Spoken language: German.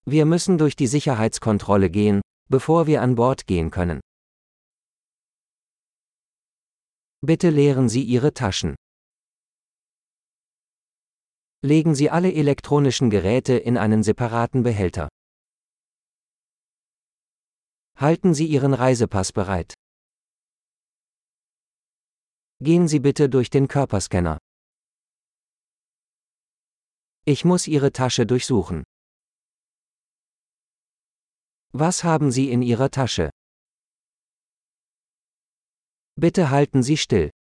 Wir müssen durch die Sicherheitskontrolle gehen, bevor wir an Bord gehen können. Bitte leeren Sie Ihre Taschen. Legen Sie alle elektronischen Geräte in einen separaten Behälter. Halten Sie Ihren Reisepass bereit. Gehen Sie bitte durch den Körperscanner. Ich muss Ihre Tasche durchsuchen. Was haben Sie in Ihrer Tasche? Bitte halten Sie still.